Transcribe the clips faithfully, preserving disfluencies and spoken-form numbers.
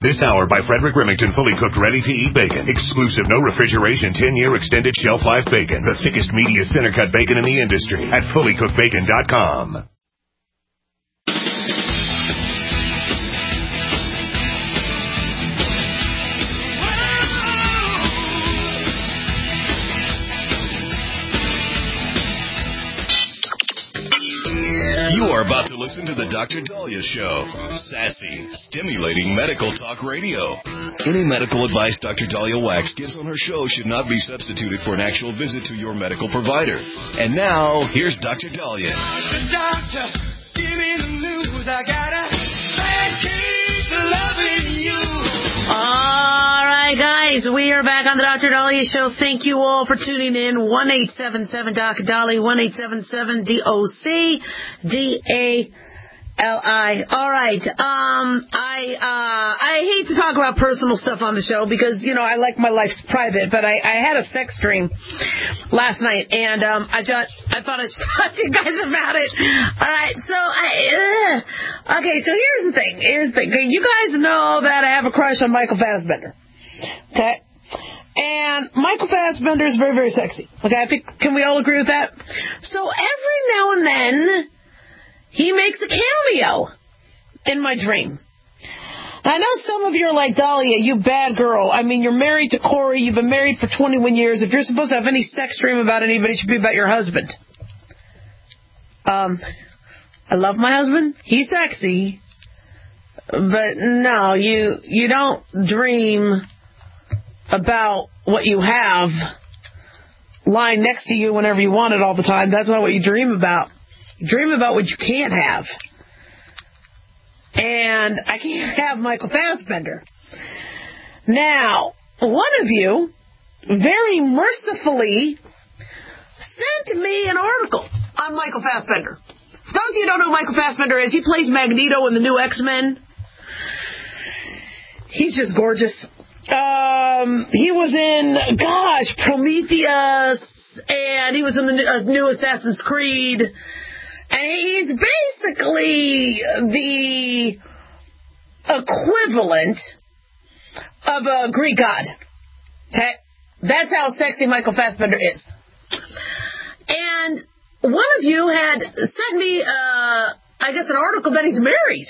This hour by Frederick Remington, fully cooked, ready-to-eat bacon. Exclusive, no refrigeration, ten-year extended shelf life bacon. The thickest, meatiest, center-cut bacon in the industry at fully cooked bacon dot com. You are about to listen to the Doctor Dahlia Show. Sassy, stimulating medical talk radio. Any medical advice Doctor Dahlia Wax gives on her show should not be substituted for an actual visit to your medical provider. And now, here's Doctor Dahlia. Doctor, give me the news. I got a bad case of loving you. All right, guys, we are back on the Doctor Dahlia Show. Thank you all for tuning in. one eight seven seven D O C Dahlia, one eight seven seven D O C D A L I. All right. Um, I uh, I hate to talk about personal stuff on the show because, you know, I like my life's private, but I, I had a sex dream last night, and um, I thought I thought I'd talk to you guys about it. All right. So, I, uh, okay, so here's the thing. Here's the thing. Okay, you guys know that I have a crush on Michael Fassbender. Okay? And Michael Fassbender is very, very sexy. Okay, I think, can we all agree with that? So every now and then, he makes a cameo in my dream. Now, I know some of you are like, Dahlia, you bad girl. I mean, you're married to Corey. You've been married for twenty-one years. If you're supposed to have any sex dream about anybody, it should be about your husband. Um, I love my husband. He's sexy. But no, you you don't dream about what you have lying next to you whenever you want it all the time. That's not what you dream about. You dream about what you can't have. And I can't have Michael Fassbender. Now, one of you very mercifully sent me an article on Michael Fassbender. For those of you who don't know who Michael Fassbender is, he plays Magneto in the new X-Men. He's just gorgeous. Um, he was in, gosh, Prometheus, and he was in the new, uh, new Assassin's Creed. And he's basically the equivalent of a Greek god. Okay? That's how sexy Michael Fassbender is. And one of you had sent me, uh, I guess, an article that he's married.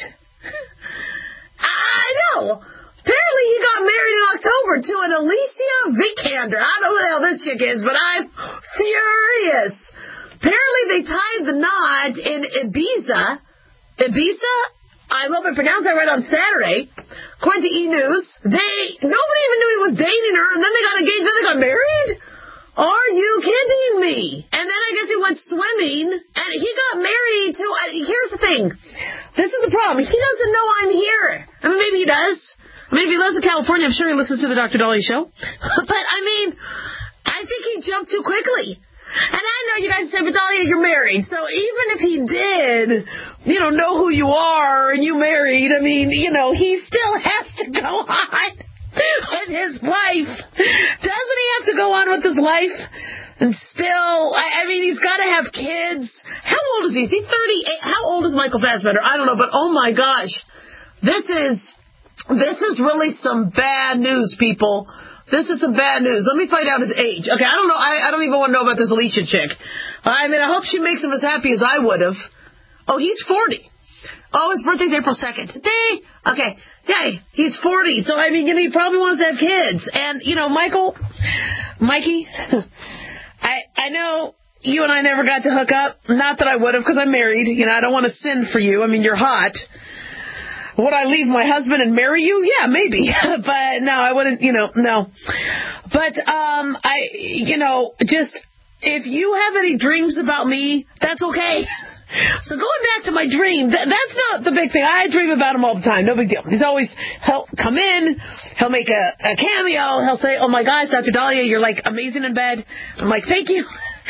I know. Apparently he got married in October to an Alicia Vikander. I don't know who the hell this chick is, but I'm furious. Apparently they tied the knot in Ibiza. Ibiza? I hope I pronounced that right on Saturday. According to E! News, they nobody even knew he was dating her, and then they got engaged, then they got married? Are you kidding me? And then I guess he went swimming, and he got married to... Uh, here's the thing. This is the problem. He doesn't know I'm here. I mean, maybe he does. I mean, if he lives in California, I'm sure he listens to the Doctor Dahlia Show. But, I mean, I think he jumped too quickly. And I know you guys say, but Dahlia, you're married. So even if he did, you know, know who you are and you married, I mean, you know, he still has to go on with his life. Doesn't he have to go on with his life? And still, I, I mean, he's got to have kids. How old is he? Is he thirty-eight? How old is Michael Fassbender? I don't know, but oh my gosh. This is, this is really some bad news, people. This is some bad news. Let me find out his age. Okay, I don't know. I, I don't even want to know about this Alicia chick. I mean, I hope she makes him as happy as I would have. Oh, he's forty. Oh, his birthday's April second. Day. Okay. Yay. He's forty. So, I mean, you know, he probably wants to have kids. And, you know, Michael, Mikey, I, I know you and I never got to hook up. Not that I would have, because I'm married. You know, I don't want to sin for you. I mean, you're hot. Would I leave my husband and marry you? Yeah, maybe. But no, I wouldn't, you know, no. But, um, I, you know, just, if you have any dreams about me, that's okay. So going back to my dream, that, that's not the big thing. I dream about him all the time. No big deal. He's always, he'll come in, he'll make a, a cameo, he'll say, oh my gosh, Doctor Dahlia, you're like amazing in bed. I'm like, thank you.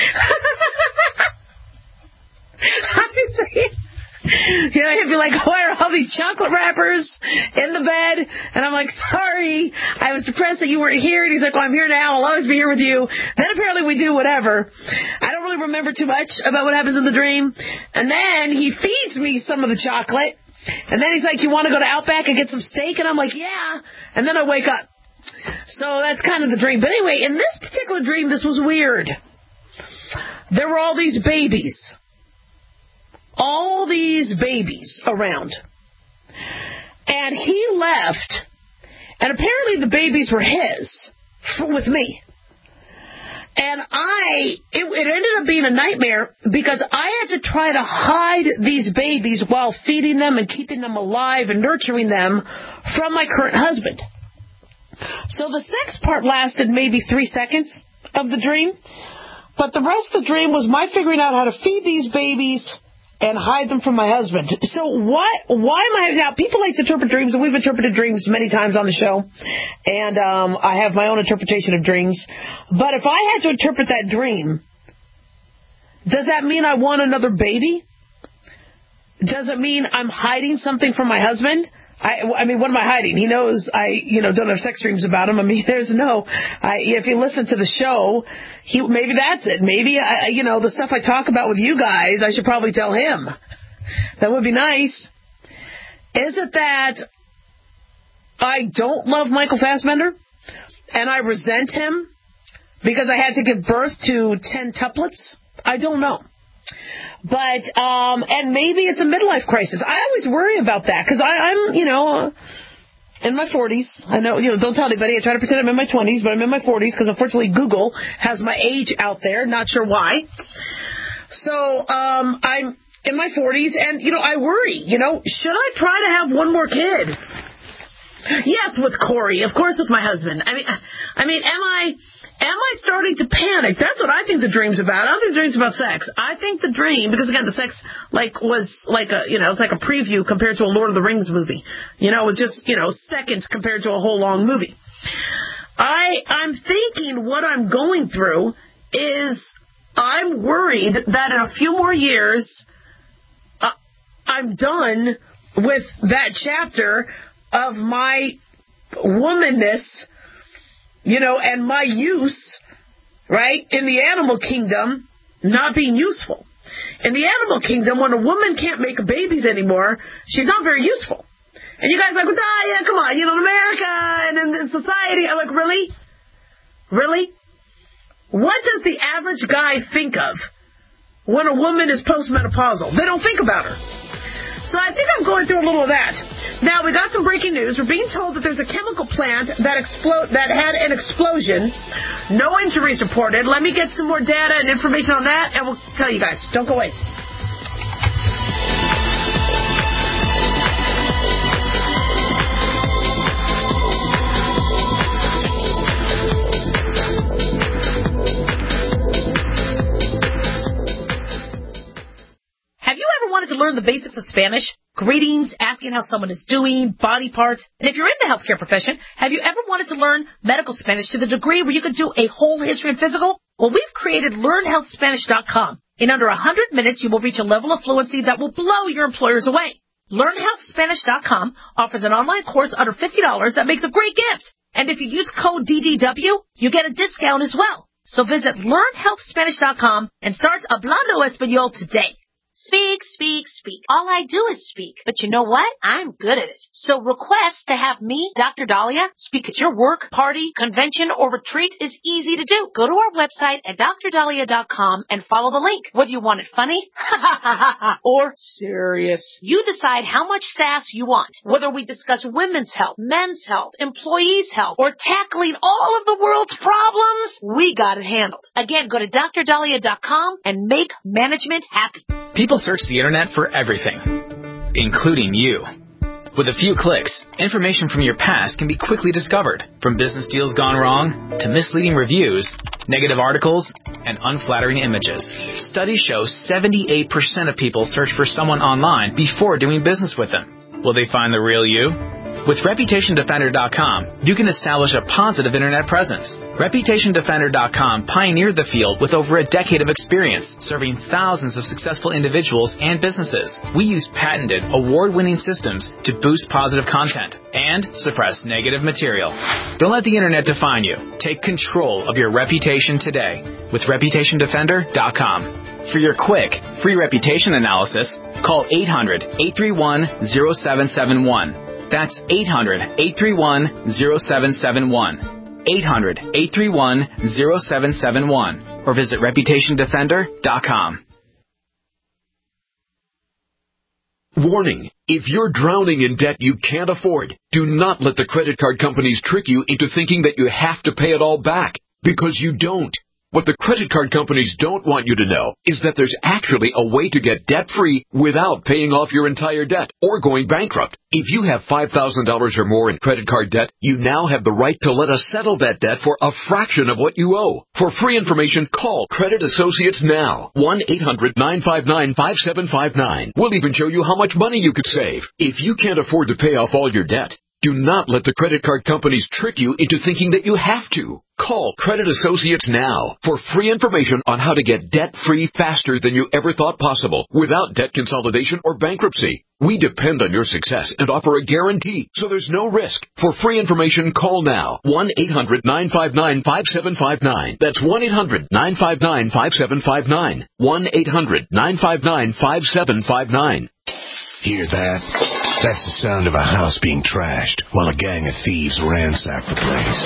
How do you say it? You know, he'd be like, why are all these chocolate wrappers in the bed? And I'm like, sorry, I was depressed that you weren't here. And he's like, well, I'm here now. I'll always be here with you. Then apparently we do whatever. I don't really remember too much about what happens in the dream. And then he feeds me some of the chocolate. And then he's like, you want to go to Outback and get some steak? And I'm like, yeah. And then I wake up. So that's kind of the dream. But anyway, in this particular dream, this was weird. There were all these babies. All these babies around. And he left. And apparently the babies were his. With me. And I, it, it ended up being a nightmare because I had to try to hide these babies while feeding them and keeping them alive and nurturing them from my current husband. So the sex part lasted maybe three seconds of the dream, but the rest of the dream was my figuring out how to feed these babies and hide them from my husband. So what, why am I, now people like to interpret dreams, and we've interpreted dreams many times on the show, and um, I have my own interpretation of dreams, but if I had to interpret that dream, does that mean I want another baby? Does it mean I'm hiding something from my husband? I, I mean, what am I hiding? He knows I, you know, don't have sex dreams about him. I mean, there's no, I, if you listen to the show, he, maybe that's it. Maybe, I, you know, the stuff I talk about with you guys, I should probably tell him. That would be nice. Is it that I don't love Michael Fassbender and I resent him because I had to give birth to ten tuplets? I don't know. But, um, and maybe it's a midlife crisis. I always worry about that because I'm, you know, in my forties. I know, you know, don't tell anybody. I try to pretend I'm in my twenties, but I'm in my forties because unfortunately Google has my age out there. Not sure why. So, um, I'm in my forties and, you know, I worry, you know, should I try to have one more kid? Yes, with Corey. Of course, with my husband. I mean, I mean, am I... Am I starting to panic? That's what I think the dream's about. I don't think the dream's about sex. I think the dream, because again, the sex like was like a, you know, it's like a preview compared to a Lord of the Rings movie. You know, it was just, you know, seconds compared to a whole long movie. I, I'm thinking what I'm going through is I'm worried that in a few more years, uh, I'm done with that chapter of my womanness, you know, and my use, right, in the animal kingdom not being useful. In the animal kingdom, when a woman can't make babies anymore, she's not very useful. And you guys are like, well, ah, yeah, come on, you know, in America and in, in society. I'm like, really? Really? What does the average guy think of when a woman is postmenopausal? They don't think about her. So I think I'm going through a little of that. Now, we got some breaking news. We're being told that there's a chemical plant that explode that had an explosion. No injuries reported. Let me get some more data and information on that, and we'll tell you guys. Don't go away. Have you ever wanted to learn the basics of Spanish? Greetings, asking how someone is doing, body parts. And if you're in the healthcare profession, have you ever wanted to learn medical Spanish to the degree where you could do a whole history and physical? Well, we've created learn health spanish dot com. In under one hundred minutes, you will reach a level of fluency that will blow your employers away. learn health spanish dot com offers an online course under fifty dollars that makes a great gift. And if you use code D D W, you get a discount as well. So visit learn health spanish dot com and start hablando español today. Speak, speak, speak. All I do is speak. But you know what? I'm good at it. So request to have me, Doctor Dahlia, speak at your work, party, convention, or retreat is easy to do. Go to our website at dr dahlia dot com and follow the link. Whether you want it funny or serious, you decide how much sass you want. Whether we discuss women's health, men's health, employees' health, or tackling all of the world's problems, we got it handled. Again, go to dr dahlia dot com and make management happy. People search the internet for everything, including you. With a few clicks, information from your past can be quickly discovered, from business deals gone wrong to misleading reviews, negative articles, and unflattering images. Studies show seventy-eight percent of people search for someone online before doing business with them. Will they find the real you? With reputation defender dot com, you can establish a positive internet presence. reputation defender dot com pioneered the field with over a decade of experience, serving thousands of successful individuals and businesses. We use patented, award-winning systems to boost positive content and suppress negative material. Don't let the internet define you. Take control of your reputation today with reputation defender dot com. For your quick, free reputation analysis, Call eight hundred, eight three one, zero seven seven one. That's eight hundred, eight three one, zero seven seven one. eight hundred, eight three one, zero seven seven one. Or visit reputation defender dot com. Warning. If you're drowning in debt you can't afford, do not let the credit card companies trick you into thinking that you have to pay it all back, because you don't. What the credit card companies don't want you to know is that there's actually a way to get debt-free without paying off your entire debt or going bankrupt. If you have five thousand dollars or more in credit card debt, you now have the right to let us settle that debt for a fraction of what you owe. For free information, call Credit Associates now. one eight hundred, nine five nine, five seven five nine. We'll even show you how much money you could save. If you can't afford to pay off all your debt, do not let the credit card companies trick you into thinking that you have to. Call Credit Associates now for free information on how to get debt-free faster than you ever thought possible without debt consolidation or bankruptcy. We depend on your success and offer a guarantee, so there's no risk. For free information, call now. one eight hundred, nine five nine, five seven five nine. That's one eight hundred, nine five nine, five seven five nine. one eight hundred, nine five nine, five seven five nine. Hear that? That's the sound of a house being trashed while a gang of thieves ransack the place.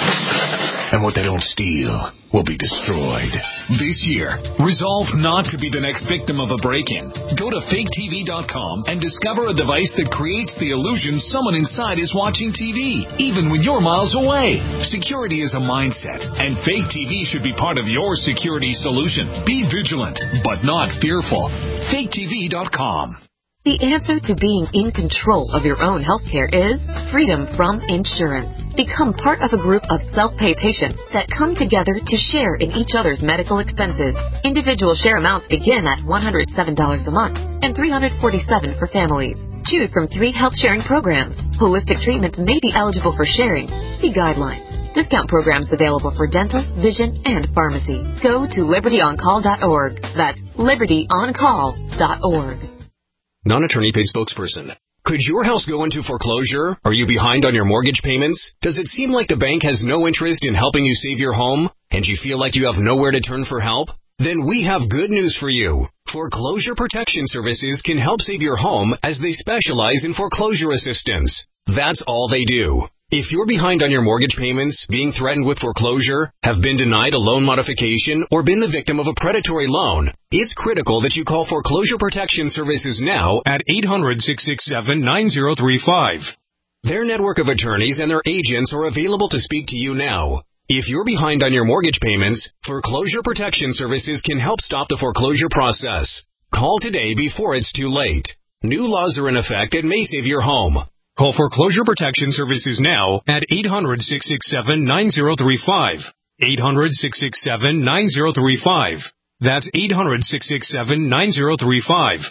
And what they don't steal will be destroyed. This year, resolve not to be the next victim of a break-in. Go to fake T V dot com and discover a device that creates the illusion someone inside is watching T V, even when you're miles away. Security is a mindset, and Fake T V should be part of your security solution. Be vigilant, but not fearful. fake T V dot com. The answer to being in control of your own healthcare is freedom from insurance. Become part of a group of self-pay patients that come together to share in each other's medical expenses. Individual share amounts begin at one hundred seven dollars a month and three hundred forty-seven dollars for families. Choose from three health sharing programs. Holistic treatments may be eligible for sharing. See guidelines. Discount programs available for dental, vision, and pharmacy. Go to liberty on call dot org. That's liberty on call dot org. Non-attorney paid spokesperson. Could your house go into foreclosure? Are you behind on your mortgage payments? Does it seem like the bank has no interest in helping you save your home, and you feel like you have nowhere to turn for help? Then we have good news for you. Foreclosure Protection Services can help save your home as they specialize in foreclosure assistance. That's all they do. If you're behind on your mortgage payments, being threatened with foreclosure, have been denied a loan modification, or been the victim of a predatory loan, it's critical that you call Foreclosure Protection Services now at eight hundred, six six seven, nine zero three five. Their network of attorneys and their agents are available to speak to you now. If you're behind on your mortgage payments, Foreclosure Protection Services can help stop the foreclosure process. Call today before it's too late. New laws are in effect and may save your home. Call Foreclosure Protection Services now at eight hundred, six six seven, nine zero three five. eight hundred, six six seven, nine zero three five. That's eight hundred, six six seven, nine zero three five.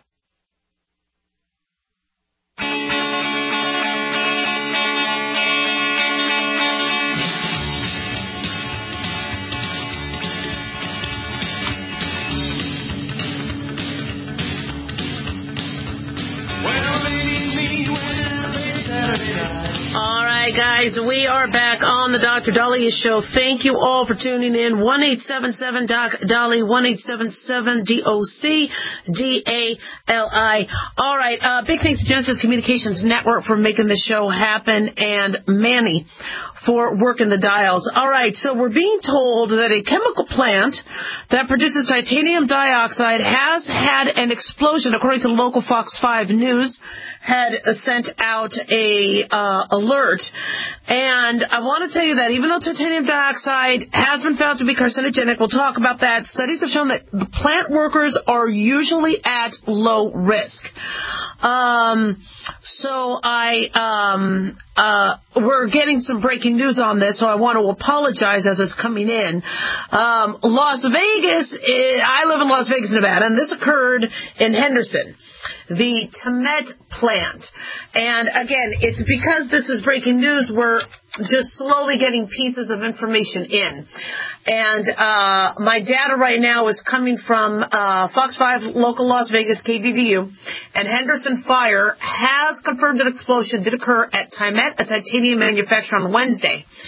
All right, guys, we are back on the Doctor Daliah Show. Thank you all for tuning in. one eight seven seven Doc Dolly, one eight seven seven D O C D A L I. All right, uh, big thanks to Genesis Communications Network for making the show happen, and Manny for working the dials. All right, so we're being told that a chemical plant that produces titanium dioxide has had an explosion, according to local Fox five News, had sent out a uh, alert. And I want to tell you that even though titanium dioxide has been found to be carcinogenic, we'll talk about that, studies have shown that the plant workers are usually at low risk. Um, so I, um, uh, we're getting some breaking news on this, so I want to apologize as it's coming in. Um, Las Vegas, is, I live in Las Vegas, Nevada, and this occurred in Henderson, the Temet plant. And again, it's because this is breaking news, we're just slowly getting pieces of information in. And uh, my data right now is coming from uh, Fox five, local Las Vegas, K V V U, and Henderson Fire has confirmed an explosion did occur at Temet, a titanium manufacturer, on Wednesday.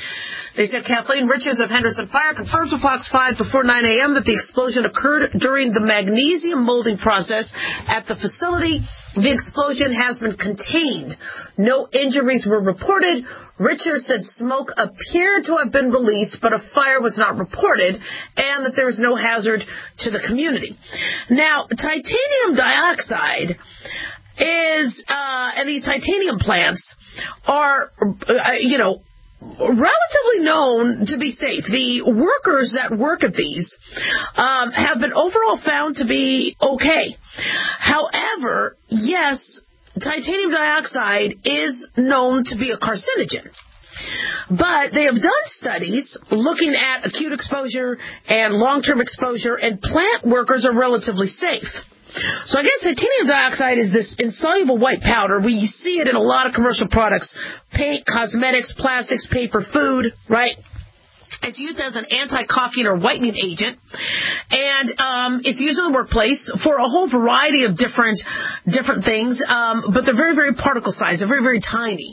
They said Kathleen Richards of Henderson Fire confirms to Fox five before nine a.m. that the explosion occurred during the magnesium molding process at the facility. The explosion has been contained. No injuries were reported. Richards said smoke appeared to have been released, but a fire was not reported, and that there was no hazard to the community. Now, titanium dioxide is, uh, and these titanium plants are, uh, you know, relatively known to be safe. The workers that work at these um, have been overall found to be okay. However, yes, titanium dioxide is known to be a carcinogen. But they have done studies looking at acute exposure and long-term exposure, and plant workers are relatively safe. So I guess titanium dioxide is this insoluble white powder. We see it in a lot of commercial products: paint, cosmetics, plastics, paper, food, right? It's used as an anti-caulking or whitening agent, and um, it's used in the workplace for a whole variety of different different things, um, but they're very, very particle sized. They're very, very tiny.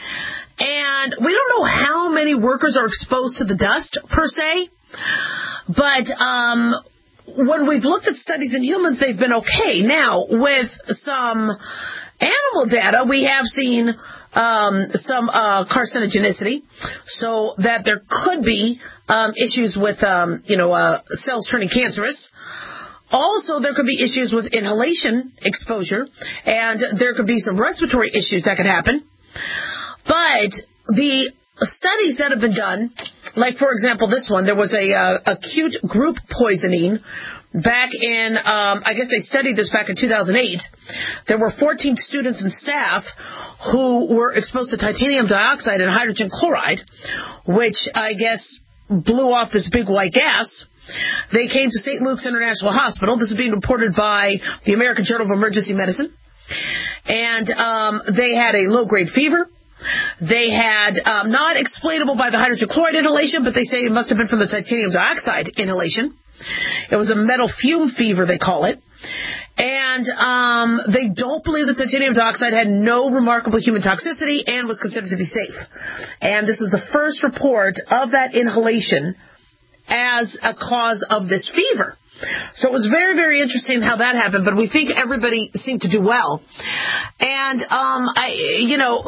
And we don't know how many workers are exposed to the dust, per se, but um, when we've looked at studies in humans, they've been okay. Now, with some animal data, we have seen um, some uh, carcinogenicity, so that there could be um, issues with, um, you know, uh, cells turning cancerous. Also, there could be issues with inhalation exposure, and there could be some respiratory issues that could happen. But the studies that have been done, like, for example, this one, there was a uh, acute group poisoning back in, um, I guess they studied this back in two thousand eight. There were fourteen students and staff who were exposed to titanium dioxide and hydrogen chloride, which I guess blew off this big white gas. They came to Saint Luke's International Hospital. This is being reported by the American Journal of Emergency Medicine. And um, they had a low-grade fever. They had, um, not explainable by the hydrogen chloride inhalation, but they say it must have been from the titanium dioxide inhalation. It was a metal fume fever, they call it. And um, they don't believe that titanium dioxide had no remarkable human toxicity and was considered to be safe. And this is the first report of that inhalation as a cause of this fever. So it was very, very interesting how that happened, but we think everybody seemed to do well. And, um, I, you know,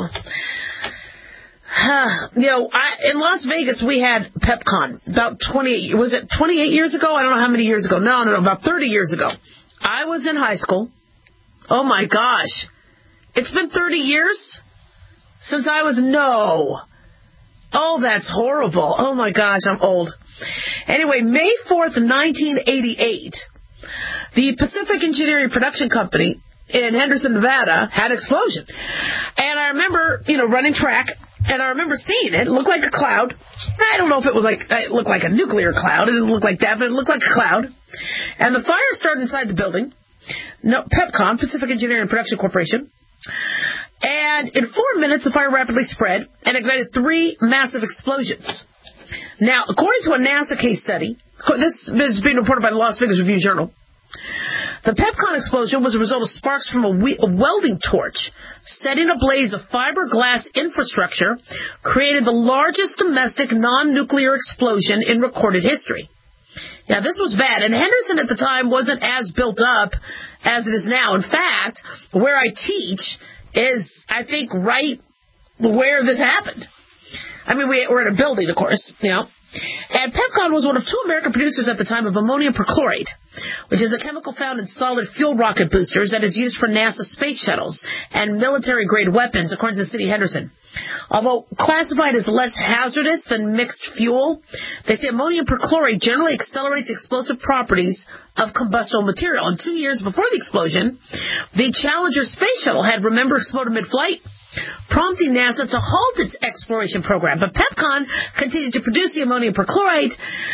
uh, you know, I, in Las Vegas, we had PepCon about twenty-eight, was it twenty-eight years ago? I don't know how many years ago. No, no, no, about thirty years ago. I was in high school. Oh my gosh. It's been thirty years since I was, no. Oh, that's horrible. Oh my gosh, I'm old. Anyway, May fourth, nineteen eighty-eight, the Pacific Engineering Production Company in Henderson, Nevada, had an explosion. And I remember, you know, running track, and I remember seeing it. It looked like a cloud. I don't know if it was like, it looked like a nuclear cloud. It didn't look like that, but it looked like a cloud. And the fire started inside the building. No, PepCon, Pacific Engineering Production Corporation. And in four minutes, the fire rapidly spread and ignited three massive explosions. Now, according to a NASA case study, this is being reported by the Las Vegas Review-Journal, the PepCon explosion was a result of sparks from a, we- a welding torch setting ablaze a fiberglass infrastructure, created the largest domestic non-nuclear explosion in recorded history. Now, this was bad, and Henderson at the time wasn't as built up as it is now. In fact, where I teach is, I think, right where this happened. I mean, we, we're in a building, of course, you know. And PepCon was one of two American producers at the time of ammonium perchlorate, which is a chemical found in solid fuel rocket boosters that is used for NASA space shuttles and military-grade weapons, according to the city of Henderson. Although classified as less hazardous than mixed fuel, they say ammonium perchlorate generally accelerates explosive properties of combustible material. And two years before the explosion, the Challenger space shuttle had, remember, exploded mid-flight, prompting NASA to halt its exploration program. But PepCon continued to produce the ammonium perchlorate.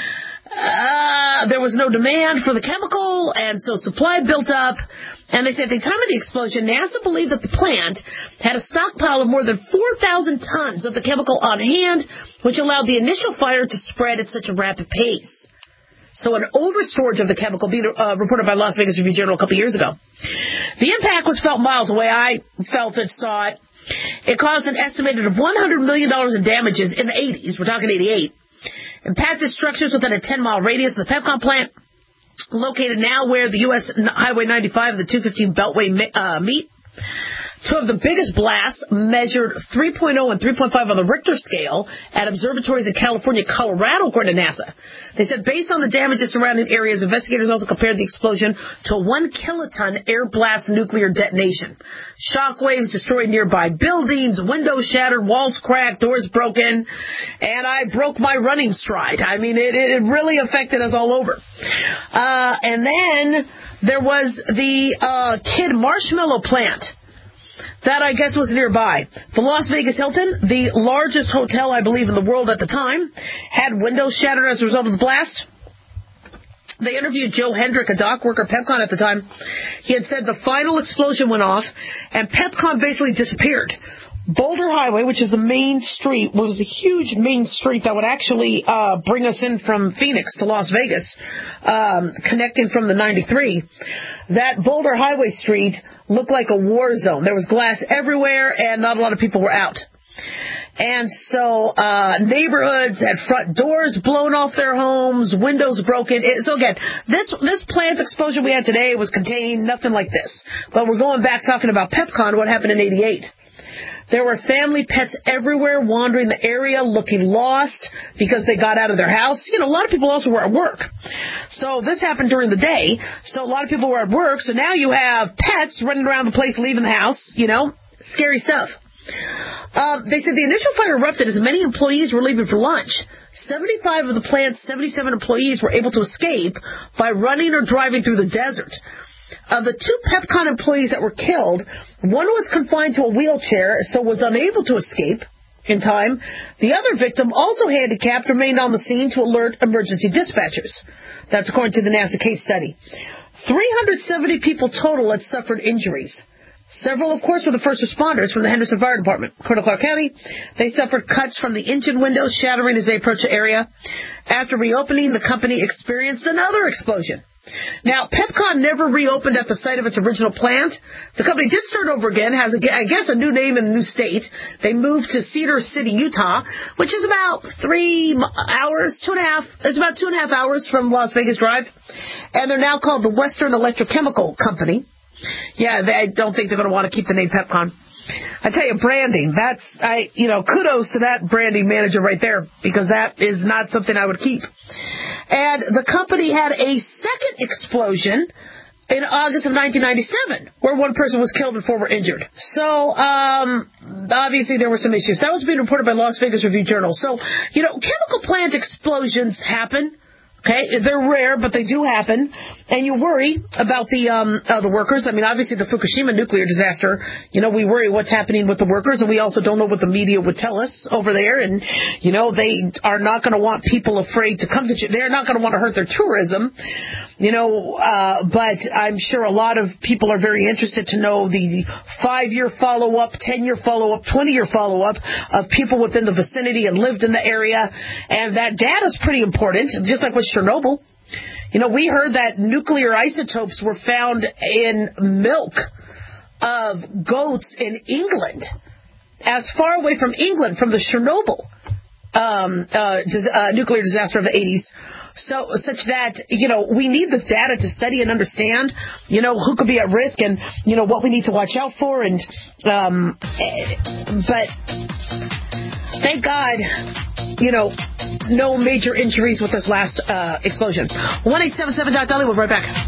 Uh, there was no demand for the chemical, and so supply built up. And they said at the time of the explosion, NASA believed that the plant had a stockpile of more than four thousand tons of the chemical on hand, which allowed the initial fire to spread at such a rapid pace. So an overstorage of the chemical being uh, reported by Las Vegas Review-Journal a couple years ago. The impact was felt miles away. I felt it, saw it. It caused an estimated of one hundred million dollars in damages in the eighties. We're talking eighty-eight. Impacted structures within a ten-mile radius of the Pepcon plant, located now where the U S Highway ninety-five and the two fifteen Beltway uh, meet. Two of the biggest blasts measured three point oh and three point five on the Richter scale at observatories in California, Colorado, according to NASA. They said based on the damages surrounding areas, investigators also compared the explosion to a one kiloton air blast nuclear detonation. Shockwaves destroyed nearby buildings, windows shattered, walls cracked, doors broken, and I broke my running stride. I mean, it, it really affected us all over. Uh, and then there was the uh, Kid Marshmallow plant. That, I guess, was nearby. The Las Vegas Hilton, the largest hotel, I believe, in the world at the time, had windows shattered as a result of the blast. They interviewed Joe Hendrick, a dock worker at Pepcon at the time. He had said the final explosion went off, and Pepcon basically disappeared. Boulder Highway, which is the main street, was a huge main street that would actually uh, bring us in from Phoenix to Las Vegas, um, connecting from the ninety-three. That Boulder Highway street looked like a war zone. There was glass everywhere, and not a lot of people were out. And so uh neighborhoods had front doors blown off their homes, windows broken. It, so again, this this plant explosion we had today was contained nothing like this. But we're going back talking about Pepcon, what happened in eighty-eight. There were family pets everywhere wandering the area looking lost because they got out of their house. You know, a lot of people also were at work. So this happened during the day. So a lot of people were at work. So now you have pets running around the place, leaving the house, you know, scary stuff. Uh, they said the initial fire erupted as many employees were leaving for lunch. seventy-five of the plant's seventy-seven employees were able to escape by running or driving through the desert. Of the two Pepcon employees that were killed, one was confined to a wheelchair, so was unable to escape in time. The other victim, also handicapped, remained on the scene to alert emergency dispatchers. That's according to the NASA case study. three hundred seventy people total had suffered injuries. Several, of course, were the first responders from the Henderson Fire Department. According to Clark County, they suffered cuts from the engine windows, shattering as they approached the area. After reopening, the company experienced another explosion. Now, Pepcon never reopened at the site of its original plant. The company did start over again, has, a, I guess, a new name in a new state. They moved to Cedar City, Utah, which is about three hours, two and a half, it's about two and a half hours from Las Vegas Drive. And they're now called the Western Electrochemical Company. Yeah, they, I don't think they're going to want to keep the name Pepcon. I tell you, branding, that's, I, you know, kudos to that branding manager right there, because that is not something I would keep. And the company had a second explosion in August of nineteen ninety-seven, where one person was killed and four were injured. So, um, obviously there were some issues. That was being reported by Las Vegas Review-Journal. So, you know, chemical plant explosions happen. Okay, they're rare, but they do happen, and you worry about the um, uh, the workers. I mean, obviously, the Fukushima nuclear disaster, you know, we worry what's happening with the workers, and we also don't know what the media would tell us over there, and, you know, they are not going to want people afraid to come to, they're not going to want to hurt their tourism, you know, uh, but I'm sure a lot of people are very interested to know the five-year follow-up, ten-year follow-up, twenty-year follow-up of people within the vicinity and lived in the area, and that data is pretty important, just like with Chernobyl. You know, we heard that nuclear isotopes were found in milk of goats in England, as far away from England from the Chernobyl um, uh, dis- uh, nuclear disaster of the eighties. So, such that, you know, we need this data to study and understand, you know, who could be at risk and, you know, what we need to watch out for. And, um, but thank God, you know, no major injuries with this last uh, explosion. one eight seven seven dot Dolly. We'll be right back.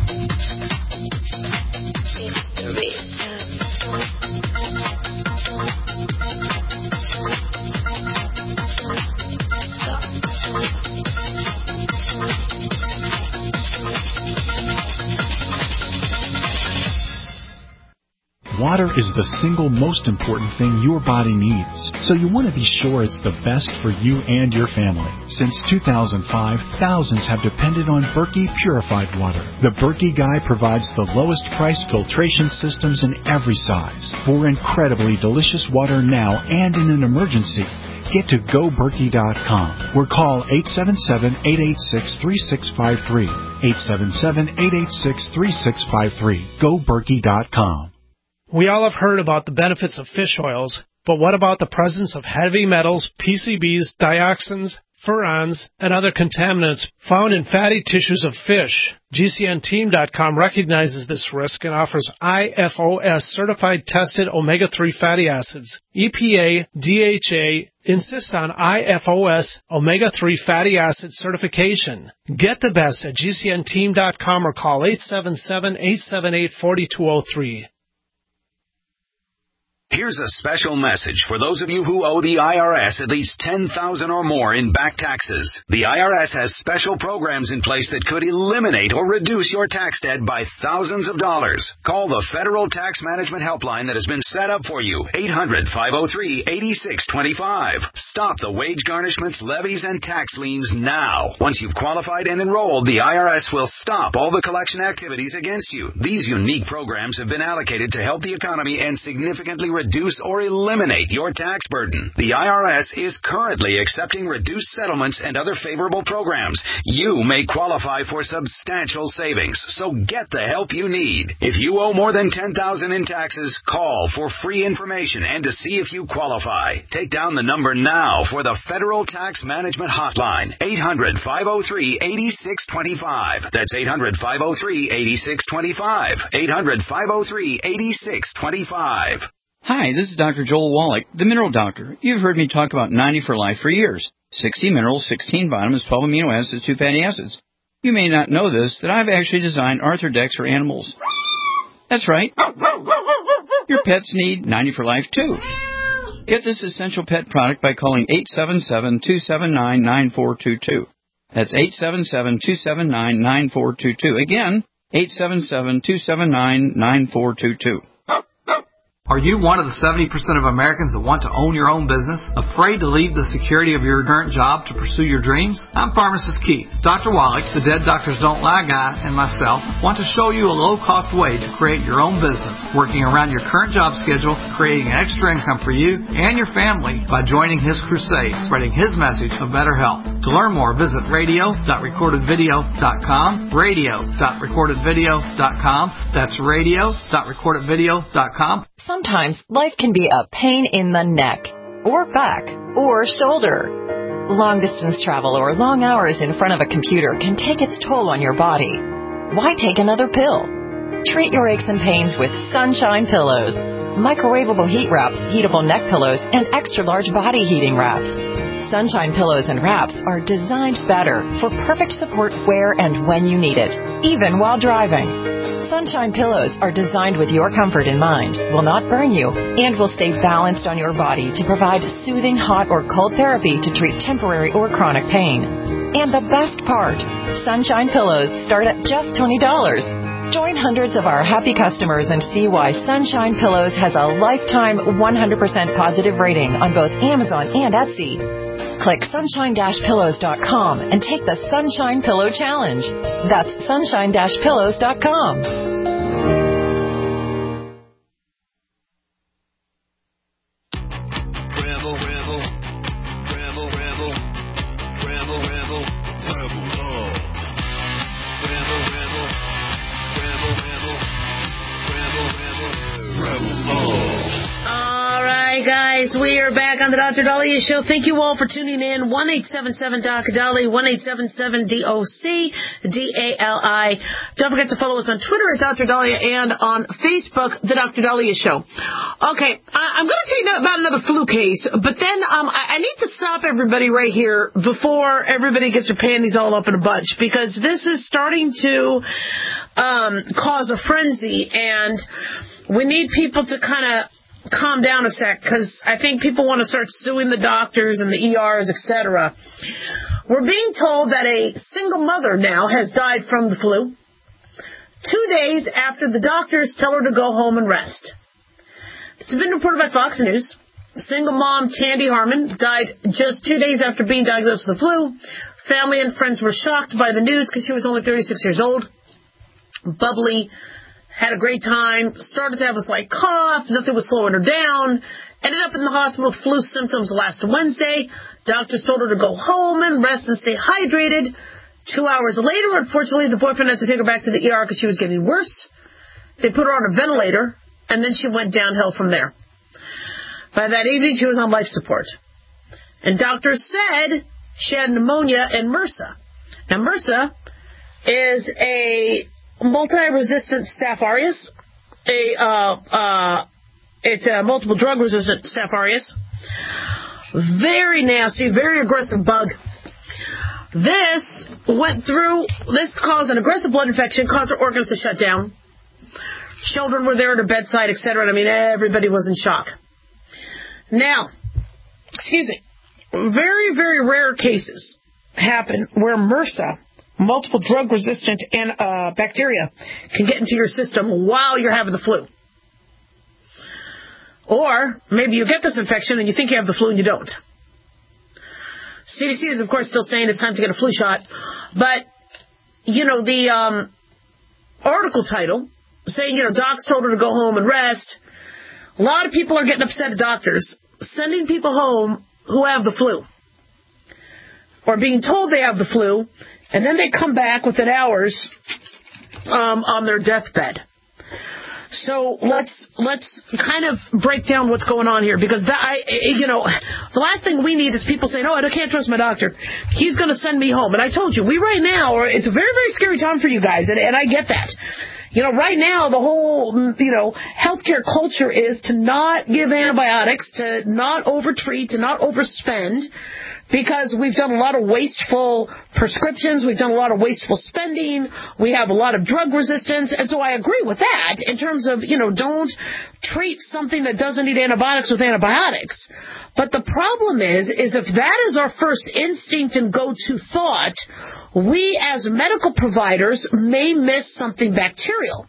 Water is the single most important thing your body needs, so you want to be sure it's the best for you and your family. Since two thousand five, thousands have depended on Berkey purified water. The Berkey Guy provides the lowest price filtration systems in every size. For incredibly delicious water now and in an emergency, get to go berkey dot com or call eight seven seven, eight eight six, three six five three. eight seven seven, eight eight six, three six five three. go berkey dot com. We all have heard about the benefits of fish oils, but what about the presence of heavy metals, P C Bs, dioxins, furans, and other contaminants found in fatty tissues of fish? G C N team dot com recognizes this risk and offers I F O S certified tested omega three fatty acids. E P A, D H A insist on I F O S omega three fatty acid certification. Get the best at G C N team dot com or call eight seven seven, eight seven eight, four two zero three. Here's a special message for those of you who owe the I R S at least ten thousand dollars or more in back taxes. The I R S has special programs in place that could eliminate or reduce your tax debt by thousands of dollars. Call the Federal Tax Management Helpline that has been set up for you, eight hundred, five oh three, eight six two five. Stop the wage garnishments, levies, and tax liens now. Once you've qualified and enrolled, the I R S will stop all the collection activities against you. These unique programs have been allocated to help the economy and significantly reduce or eliminate your tax burden. The I R S is currently accepting reduced settlements and other favorable programs. You may qualify for substantial savings, so get the help you need. If you owe more than ten thousand dollars in taxes, call for free information and to see if you qualify. Take down the number now for the Federal Tax Management Hotline, eight hundred, five oh three, eight six two five. That's eight hundred, five oh three, eight six two five. eight hundred, five oh three, eight six two five. Hi, this is Doctor Joel Wallach, the Mineral Doctor. You've heard me talk about ninety for Life for years. sixty minerals, sixteen vitamins, twelve amino acids, two fatty acids. You may not know this, that I've actually designed Arthrodex for animals. That's right. Your pets need ninety for Life, too. Get this essential pet product by calling eight seven seven, two seven nine, nine four two two. That's eight seven seven, two seven nine, nine four two two. Again, eight seven seven, two seven nine, nine four two two. Are you one of the seventy percent of Americans that want to own your own business? Afraid to leave the security of your current job to pursue your dreams? I'm Pharmacist Keith. Doctor Wallach, the Dead Doctors Don't Lie guy, and myself want to show you a low-cost way to create your own business, working around your current job schedule, creating an extra income for you and your family by joining his crusade, spreading his message of better health. To learn more, visit radio dot recorded video dot com, radio dot recorded video dot com. That's radio dot recorded video dot com. Sometimes life can be a pain in the neck, or back, or shoulder. Long-distance travel or long hours in front of a computer can take its toll on your body. Why take another pill? Treat your aches and pains with Sunshine Pillows. Microwavable heat wraps, heatable neck pillows, and extra-large body heating wraps. Sunshine Pillows and wraps are designed better for perfect support where and when you need it, even while driving. Sunshine Pillows are designed with your comfort in mind, will not burn you, and will stay balanced on your body to provide soothing hot or cold therapy to treat temporary or chronic pain. And the best part, Sunshine Pillows start at just twenty dollars. Join hundreds of our happy customers and see why Sunshine Pillows has a lifetime one hundred percent positive rating on both Amazon and Etsy. Click sunshine dash pillows dot com and take the Sunshine Pillow Challenge. That's sunshine dash pillows dot com. We are back on the Doctor Dahlia Show. Thank you all for tuning in. one eight seven seven D O C Dali, one eight seven seven D O C D A L I. Don't forget to follow us on Twitter at Doctor Dahlia and on Facebook, The Doctor Dahlia Show. Okay, I, I'm going to tell you about another flu case, but then um, I, I need to stop everybody right here before everybody gets their panties all up in a bunch, because this is starting to um, cause a frenzy, and we need people to kind of calm down a sec, because I think people want to start suing the doctors and the E Rs, et cetera. We're being told that a single mother now has died from the flu, two days after the doctors tell her to go home and rest. This has been reported by Fox News. Single mom Tandy Harmon died just two days after being diagnosed with the flu. Family and friends were shocked by the news because she was only thirty-six years old. Bubbly, had a great time, started to have a slight cough, nothing was slowing her down, ended up in the hospital with flu symptoms last Wednesday. Doctors told her to go home and rest and stay hydrated. Two hours later, unfortunately, the boyfriend had to take her back to the E R because she was getting worse. They put her on a ventilator, and then she went downhill from there. By that evening, she was on life support. And doctors said she had pneumonia and MRSA. Now, MRSA is a multi-resistant Staph aureus. A, uh, uh, it's a multiple drug-resistant Staph aureus. Very nasty, very aggressive bug. This went through, this caused an aggressive blood infection, caused her organs to shut down. Children were there at her bedside, et cetera. I mean, everybody was in shock. Now, excuse me, very, very rare cases happen where MRSA, multiple drug-resistant and uh, bacteria, can get into your system while you're having the flu. Or maybe you get this infection and you think you have the flu and you don't. C D C is, of course, still saying it's time to get a flu shot. But, you know, the um, article title saying, you know, docs told her to go home and rest. A lot of people are getting upset at doctors sending people home who have the flu or being told they have the flu, and then they come back within hours um, on their deathbed. So let's let's kind of break down what's going on here, because that, I, you know, the last thing we need is people saying, "Oh, I can't trust my doctor. He's going to send me home." And I told you, we right now are, it's a very very scary time for you guys, and, and I get that. You know, right now the whole you know healthcare culture is to not give antibiotics, to not overtreat, to not overspend. Because we've done a lot of wasteful prescriptions, we've done a lot of wasteful spending, we have a lot of drug resistance, and so I agree with that in terms of, you know, don't treat something that doesn't need antibiotics with antibiotics. But the problem is, is if that is our first instinct and go-to thought, we as medical providers may miss something bacterial.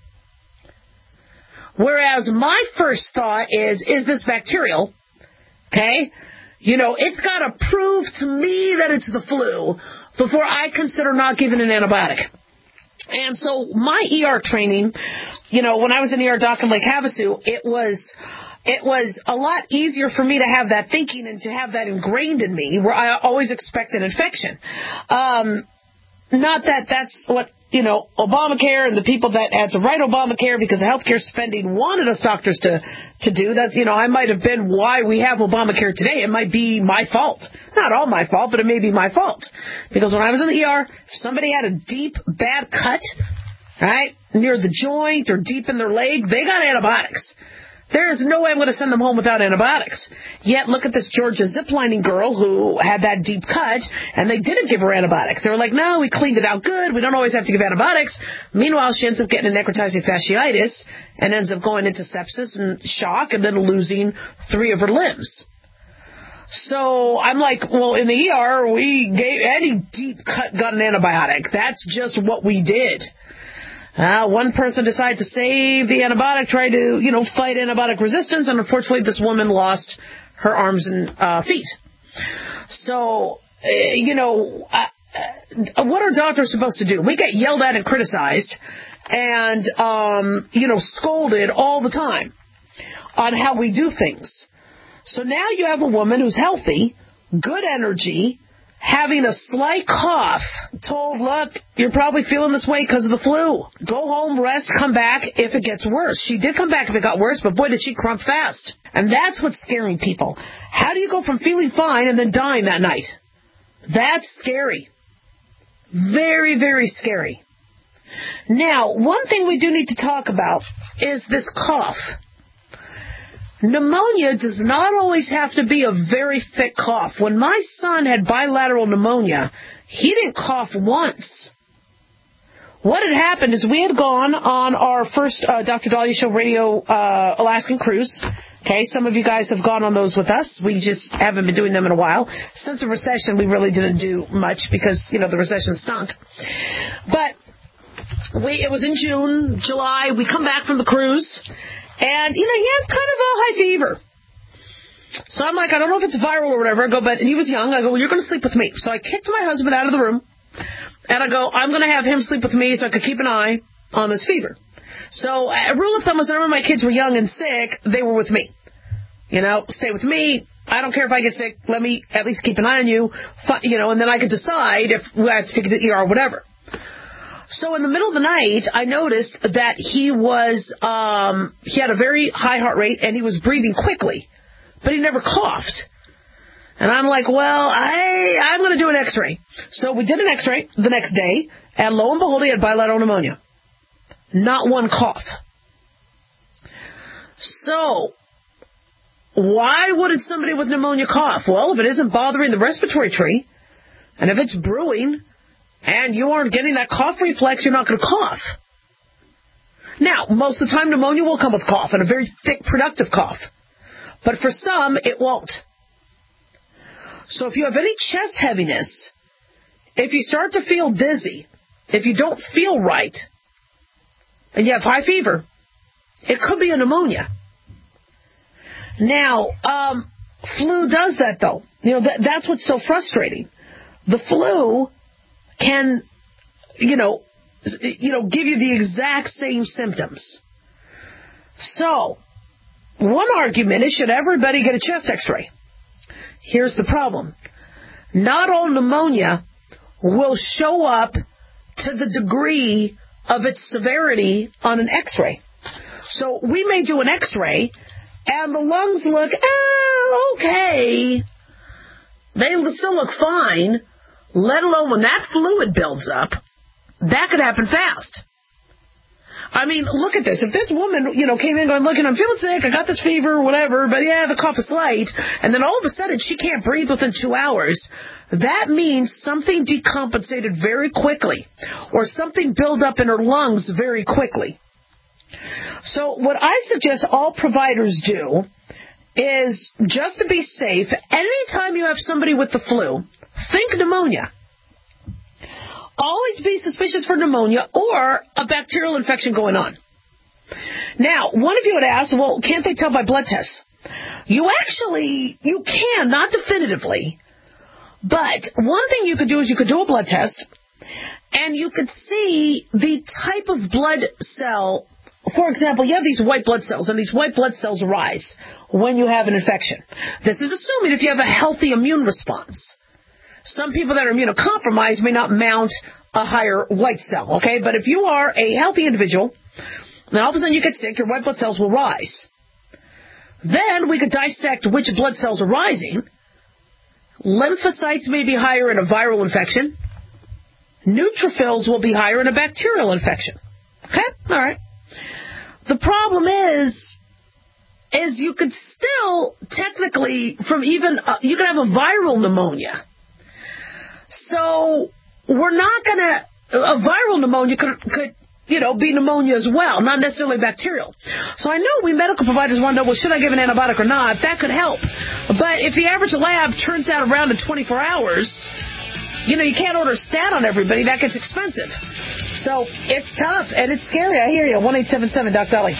Whereas my first thought is, is this bacterial? Okay? You know, it's got to prove to me that it's the flu before I consider not giving an antibiotic. And so my E R training, you know, when I was an E R doc in Lake Havasu, it was it was a lot easier for me to have that thinking and to have that ingrained in me, where I always expect an infection. Um, not that that's what, you know, Obamacare and the people that had to write Obamacare because of healthcare spending wanted us doctors to, to do. That's, you know, I might have been why we have Obamacare today. It might be my fault. Not all my fault, but it may be my fault. Because when I was in the E R, if somebody had a deep, bad cut, right, near the joint or deep in their leg, they got antibiotics. There is no way I'm going to send them home without antibiotics. Yet, look at this Georgia ziplining girl who had that deep cut, and they didn't give her antibiotics. They were like, no, we cleaned it out good. We don't always have to give antibiotics. Meanwhile, she ends up getting a necrotizing fasciitis and ends up going into sepsis and shock and then losing three of her limbs. So I'm like, well, in the E R, we gave any deep cut got an antibiotic. That's just what we did. Uh, one person decided to save the antibiotic, tried to, you know, fight antibiotic resistance, and unfortunately this woman lost her arms and uh, feet. So, uh, you know, uh, what are doctors supposed to do? We get yelled at and criticized and, um, you know, scolded all the time on how we do things. So now you have a woman who's healthy, good energy, having a slight cough, told, look, you're probably feeling this way because of the flu. Go home, rest, come back if it gets worse. She did come back if it got worse, but boy, did she crump fast. And that's what's scaring people. How do you go from feeling fine and then dying that night? That's scary. Very, very scary. Now, one thing we do need to talk about is this cough. Pneumonia does not always have to be a very thick cough. When my son had bilateral pneumonia, he didn't cough once. What had happened is we had gone on our first uh, Doctor Dahlia Show radio uh, Alaskan cruise. Okay, some of you guys have gone on those with us. We just haven't been doing them in a while. Since the recession, we really didn't do much because, you know, the recession stunk. But we, it was in June, July. We come back from the cruise. And, you know, he has kind of a high fever. So I'm like, I don't know if it's viral or whatever. I go, but and he was young. I go, well, you're going to sleep with me. So I kicked my husband out of the room. And I go, I'm going to have him sleep with me so I could keep an eye on this fever. So a rule of thumb was whenever my kids were young and sick, they were with me. You know, stay with me. I don't care if I get sick. Let me at least keep an eye on you. You know, and then I could decide if I have to take it to the E R or whatever. So in the middle of the night, I noticed that he was, um, he had a very high heart rate and he was breathing quickly, but he never coughed. And I'm like, well, I, I'm going to do an x-ray. So we did an x-ray the next day, and lo and behold, he had bilateral pneumonia. Not one cough. So, why would somebody with pneumonia cough? Well, if it isn't bothering the respiratory tree, and if it's brewing, and you aren't getting that cough reflex, you're not going to cough. Now, most of the time, pneumonia will come with cough, and a very thick, productive cough. But for some, it won't. So if you have any chest heaviness, if you start to feel dizzy, if you don't feel right, and you have high fever, it could be a pneumonia. Now, um, flu does that, though. You know, that, that's what's so frustrating. The flu can, you know, you know, give you the exact same symptoms. So, one argument is, should everybody get a chest x-ray? Here's the problem. Not all pneumonia will show up to the degree of its severity on an x-ray. So we may do an x-ray, and the lungs look, eh, okay. They still look fine, let alone when that fluid builds up, that could happen fast. I mean, look at this. If this woman, you know, came in going, look, I'm feeling sick, I got this fever, whatever, but yeah, the cough is light, and then all of a sudden she can't breathe within two hours, that means something decompensated very quickly, or something built up in her lungs very quickly. So what I suggest all providers do is, just to be safe, anytime you have somebody with the flu, think pneumonia. Always be suspicious for pneumonia or a bacterial infection going on. Now, one of you would ask, well, can't they tell by blood tests? You actually, you can, not definitively, but one thing you could do is you could do a blood test, and you could see the type of blood cell. For example, you have these white blood cells, and these white blood cells rise when you have an infection. This is assuming if you have a healthy immune response. Some people that are immunocompromised may not mount a higher white cell, okay? But if you are a healthy individual, then all of a sudden you get sick, your white blood cells will rise. Then we could dissect which blood cells are rising. Lymphocytes may be higher in a viral infection. Neutrophils will be higher in a bacterial infection. Okay? All right. The problem is, is you could still technically, from even, uh, you could have a viral pneumonia. So we're not going to, a viral pneumonia could, could, you know, be pneumonia as well, not necessarily bacterial. So I know we medical providers want to know, well, should I give an antibiotic or not? That could help. But if the average lab turns out around in twenty-four hours, you know, you can't order a stat on everybody. That gets expensive. So it's tough, and it's scary. I hear you. one eight seven seven Doc Dolly.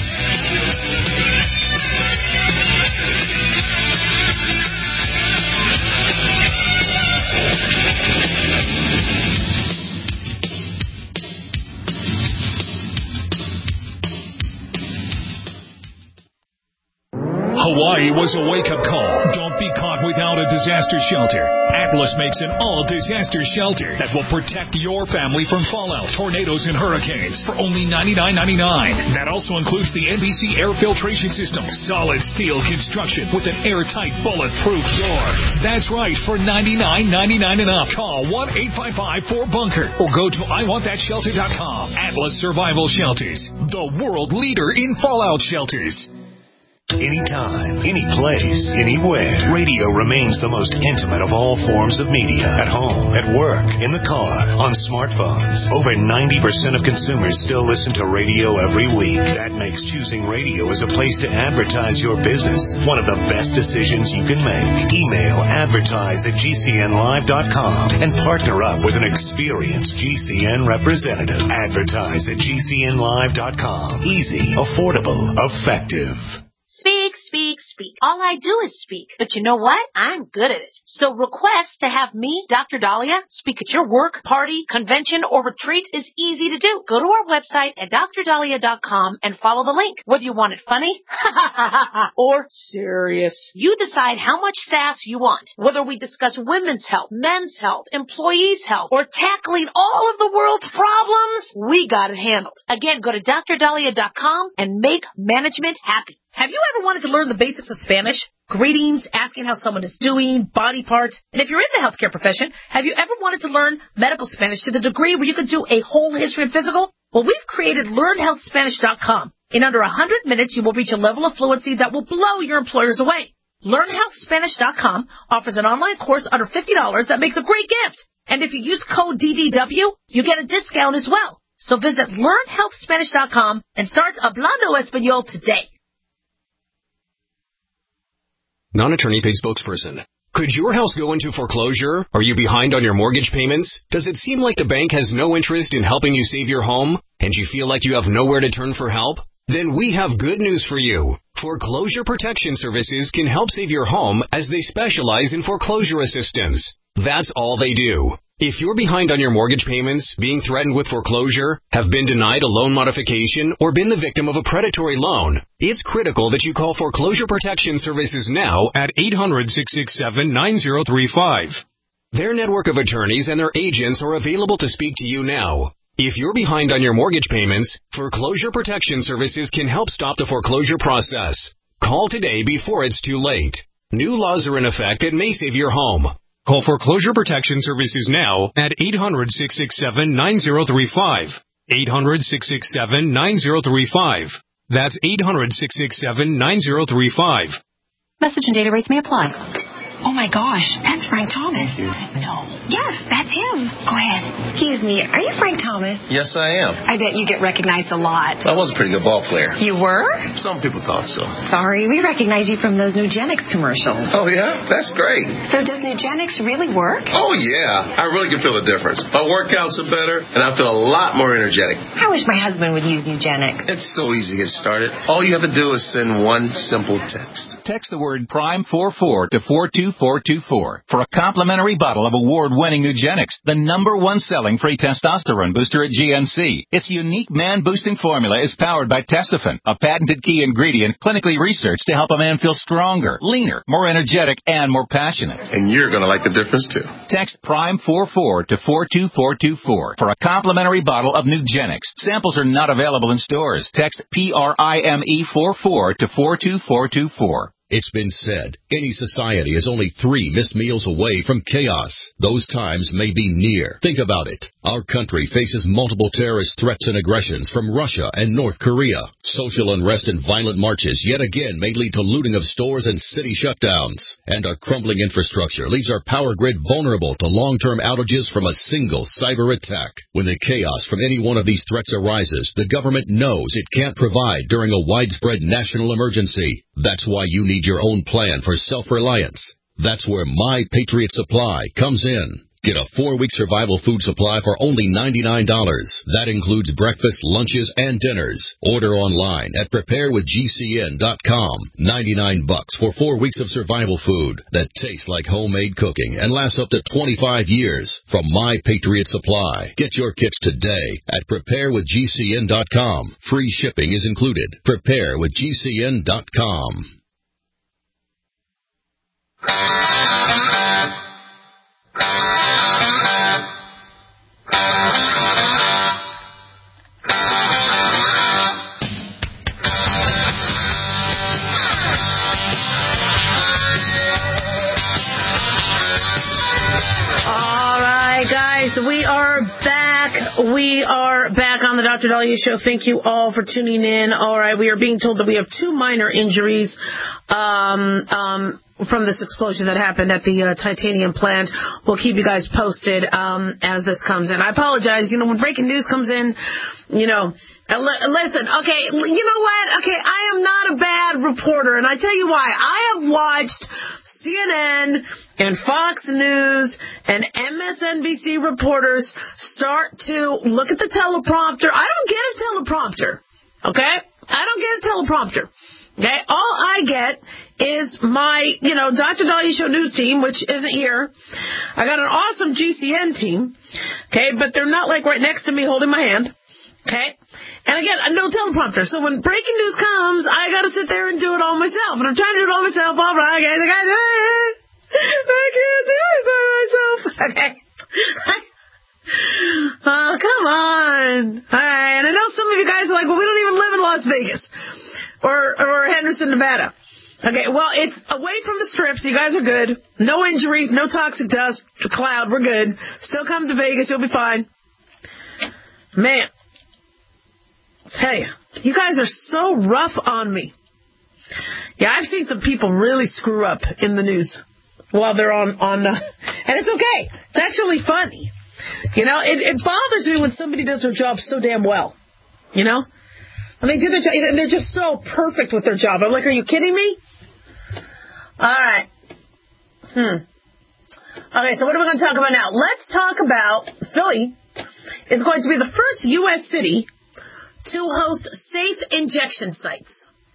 Hawaii was a wake-up call. Don't be caught without a disaster shelter. Atlas makes an all-disaster shelter that will protect your family from fallout, tornadoes, and hurricanes for only ninety-nine ninety-nine. That also includes the N B C air filtration system, solid steel construction with an airtight, bulletproof door. That's right, for ninety-nine ninety-nine and up. Call one eight five five four bunker or go to I want that shelter dot com. Atlas Survival Shelters, the world leader in fallout shelters. Anytime, any place, anywhere. Radio remains the most intimate of all forms of media. At home, at work, in the car, on smartphones. Over ninety percent of consumers still listen to radio every week. That makes choosing radio as a place to advertise your business one of the best decisions you can make. Email advertise at G C N live dot com and partner up with an experienced G C N representative. Advertise at G C N live dot com. Easy, affordable, effective. Speak, speak, speak. speak. All I do is speak. But you know what? I'm good at it. So request to have me, Doctor Dahlia, speak at your work, party, convention, or retreat is easy to do. Go to our website at dr dahlia dot com and follow the link. Whether you want it funny or serious, you decide how much sass you want. Whether we discuss women's health, men's health, employees' health, or tackling all of the world's problems, we got it handled. Again, go to dr dahlia dot com and make management happy. Have you ever wanted to learn the basics of Spanish? Greetings, asking how someone is doing, body parts. And if you're in the healthcare profession, have you ever wanted to learn medical Spanish to the degree where you could do a whole history and physical? Well, we've created learn health spanish dot com. In under one hundred minutes, you will reach a level of fluency that will blow your employers away. learn health spanish dot com offers an online course under fifty dollars that makes a great gift. And if you use code D D W, you get a discount as well. So visit learn health spanish dot com and start Hablando Español today. Non-attorney paid spokesperson. Could your house go into foreclosure? Are you behind on your mortgage payments? Does it seem like the bank has no interest in helping you save your home, and you feel like you have nowhere to turn for help? Then we have good news for you. Foreclosure Protection Services can help save your home as they specialize in foreclosure assistance. That's all they do. If you're behind on your mortgage payments, being threatened with foreclosure, have been denied a loan modification, or been the victim of a predatory loan, it's critical that you call Foreclosure Protection Services now at eight hundred, six six seven, nine zero three five. Their network of attorneys and their agents are available to speak to you now. If you're behind on your mortgage payments, Foreclosure Protection Services can help stop the foreclosure process. Call today before it's too late. New laws are in effect that may save your home. Call Foreclosure Protection Services now at eight hundred, six six seven, nine zero three five. eight hundred, six six seven, nine zero three five. That's eight hundred, six six seven, nine zero three five. Message and data rates may apply. Oh my gosh, that's Frank Thomas. No. Yes, that's him. Go ahead. Excuse me, are you Frank Thomas? Yes, I am. I bet you get recognized a lot. I was a pretty good ball player. You were? Some people thought so. Sorry, we recognize you from those Nugenics commercials. Oh, yeah? That's great. So does Nugenics really work? Oh, yeah. I really can feel the difference. My workouts are better, and I feel a lot more energetic. I wish my husband would use Nugenics. It's so easy to get started. All you have to do is send one simple text. Text the word Prime forty-four to four two four two four for a complimentary bottle of award-winning Nugenics, the number one selling free testosterone booster at G N C. Its unique man-boosting formula is powered by Testofen, a patented key ingredient clinically researched to help a man feel stronger, leaner, more energetic, and more passionate. And you're going to like the difference, too. Text Prime forty-four to four two four two four for a complimentary bottle of Nugenics. Samples are not available in stores. Text P R I M E forty-four to four two four two four. It's been said, any society is only three missed meals away from chaos. Those times may be near. Think about it. Our country faces multiple terrorist threats and aggressions from Russia and North Korea. Social unrest and violent marches yet again may lead to looting of stores and city shutdowns. And our crumbling infrastructure leaves our power grid vulnerable to long-term outages from a single cyber attack. When the chaos from any one of these threats arises, the government knows it can't provide during a widespread national emergency. That's why you need your own plan for self-reliance. That's where My Patriot Supply comes in. Get a four-week survival food supply for only ninety-nine dollars. That includes breakfast, lunches, and dinners. Order online at prepare with G C N dot com. ninety-nine bucks for four weeks of survival food that tastes like homemade cooking and lasts up to twenty-five years from My Patriot Supply. Get your kits today at prepare with G C N dot com. Free shipping is included. prepare with G C N dot com. We are back. We are back on the Doctor Dahlia Show. Thank you all for tuning in. All right, we are being told that we have two minor injuries um, um, from this explosion that happened at the uh, titanium plant. We'll keep you guys posted um, as this comes in. I apologize. You know, when breaking news comes in, you know, listen, okay, you know what? Okay, I am not a bad reporter, and I tell you why. I have watched C N N and Fox News and M S N B C reporters start to look at the teleprompter. I don't get a teleprompter, okay? I don't get a teleprompter. Okay, all I get is my, you know, Doctor Dahlia Show news team, which isn't here. I got an awesome G C N team, okay, but they're not like right next to me holding my hand, okay? And again, no teleprompter. So when breaking news comes, I got to sit there and do it all myself. And I'm trying to do it all myself. All right, guys, I got to do it. I can't do it by myself. Okay. Oh, come on. All right. And I know some of you guys are like, well, we don't even live in Las Vegas or or Henderson, Nevada. Okay, well, it's away from the strip, so you guys are good. No injuries, no toxic dust, cloud, we're good. Still come to Vegas, you'll be fine. Man, I tell you, you guys are so rough on me. Yeah, I've seen some people really screw up in the news while they're on, on uh, and it's okay. It's actually funny. You know, it, it bothers me when somebody does their job so damn well. You know? And they do their job, and they're just so perfect with their job. I'm like, are you kidding me? All right. Hmm. Okay, so what are we going to talk about now? Let's talk about Philly is going to be the first U S city to host safe injection sites.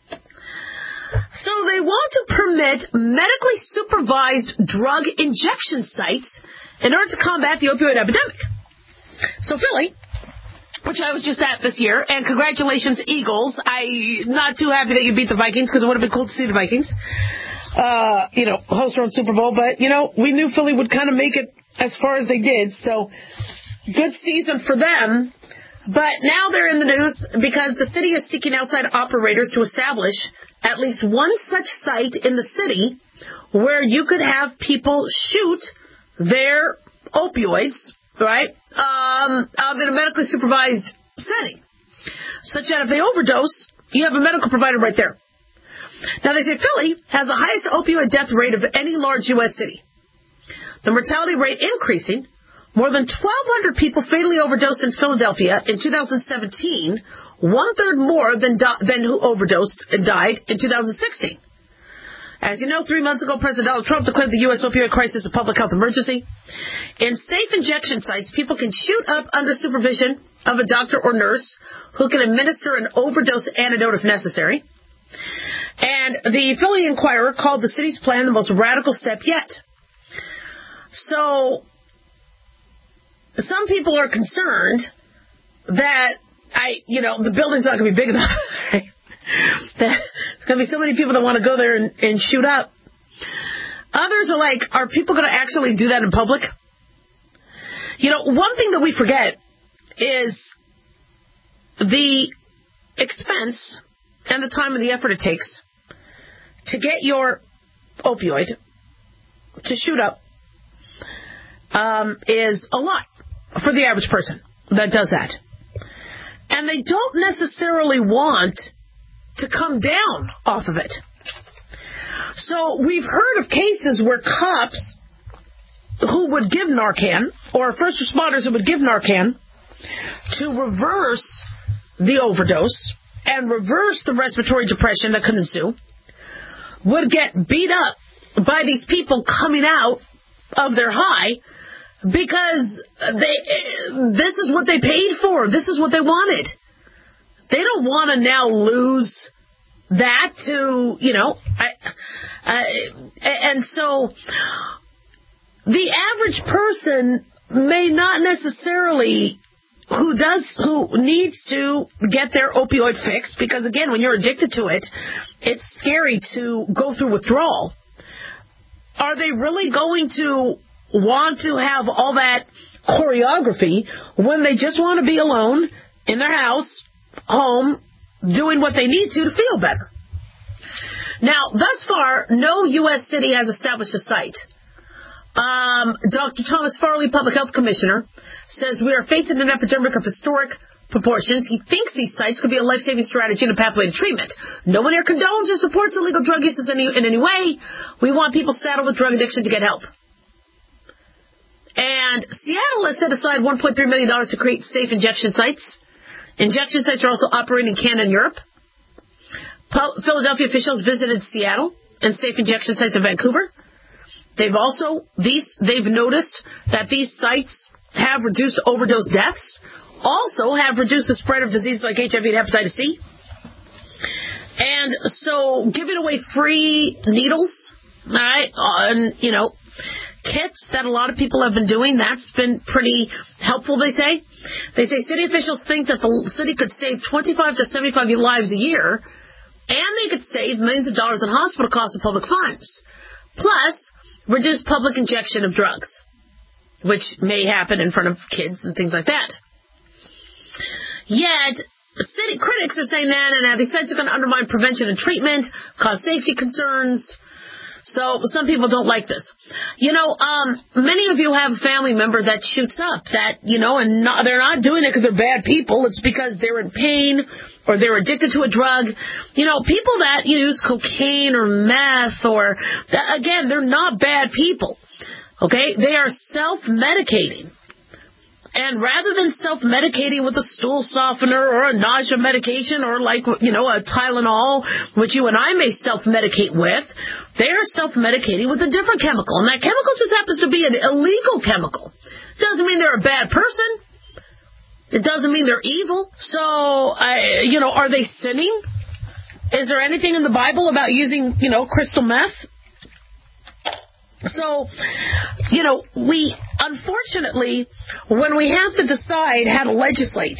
So they want to permit medically supervised drug injection sites in order to combat the opioid epidemic. So Philly, which I was just at this year, and congratulations, Eagles. I'm not too happy that you beat the Vikings because it would have been cool to see the Vikings, uh, you know, host their own Super Bowl. But, you know, we knew Philly would kind of make it as far as they did. So good season for them. But now they're in the news because the city is seeking outside operators to establish at least one such site in the city where you could have people shoot their opioids, right, um, um, in a medically supervised setting, such that if they overdose, you have a medical provider right there. Now, they say Philly has the highest opioid death rate of any large U S city. The mortality rate increasing. More than twelve hundred people fatally overdosed in Philadelphia in two thousand seventeen, one-third more than, do- than who overdosed and died in two thousand sixteen. As you know, three months ago, President Donald Trump declared the U S opioid crisis a public health emergency. In safe injection sites, people can shoot up under supervision of a doctor or nurse who can administer an overdose antidote if necessary. And the Philly Inquirer called the city's plan the most radical step yet. So some people are concerned that I, you know, the building's not going to be big enough. Right? There's going to be so many people that want to go there and, and shoot up. Others are like, are people going to actually do that in public? You know, one thing that we forget is the expense and the time and the effort it takes to get your opioid to shoot up um, is a lot for the average person that does that. And they don't necessarily want to come down off of it. So we've heard of cases where cops who would give Narcan, or first responders who would give Narcan, to reverse the overdose and reverse the respiratory depression that could ensue, would get beat up by these people coming out of their high because they this is what they paid for. This is what they wanted. They don't want to now lose that to, you know, I, I, and so the average person may not necessarily who does who needs to get their opioid fix, because again, when you're addicted to it, it's scary to go through withdrawal. Are they really going to want to have all that choreography when they just want to be alone in their house, home, doing what they need to to feel better? Now, thus far, no U S city has established a site. Um, Doctor Thomas Farley, Public Health Commissioner, says we are facing an epidemic of historic proportions. He thinks these sites could be a life-saving strategy and a pathway to treatment. No one here condones or supports illegal drug use in any, in any way. We want people saddled with drug addiction to get help. And Seattle has set aside one point three million dollars to create safe injection sites. Injection sites are also operating in Canada and Europe. Philadelphia officials visited Seattle and safe injection sites in Vancouver. They've also, these, they've noticed that these sites have reduced overdose deaths, also have reduced the spread of diseases like H I V and hepatitis C. And so giving away free needles, all right, uh, and, you know, kits that a lot of people have been doing, that's been pretty helpful, they say. They say city officials think that the city could save twenty-five to seventy-five lives a year, and they could save millions of dollars in hospital costs and public funds. Plus, reduce public injection of drugs, which may happen in front of kids and things like that. Yet, city critics are saying that, and they said it's going to undermine prevention and treatment, cause safety concerns. So some people don't like this. You know, um, many of you have a family member that shoots up, that, you know, and not, they're not doing it because they're bad people. It's because they're in pain or they're addicted to a drug. You know, people that use cocaine or meth or, again, they're not bad people. Okay? They are self-medicating. And rather than self-medicating with a stool softener or a nausea medication or like, you know, a Tylenol, which you and I may self-medicate with, they are self-medicating with a different chemical. And that chemical just happens to be an illegal chemical. Doesn't mean they're a bad person. It doesn't mean they're evil. So, I, you know, are they sinning? Is there anything in the Bible about using, you know, crystal meth? So, you know, we, unfortunately, when we have to decide how to legislate,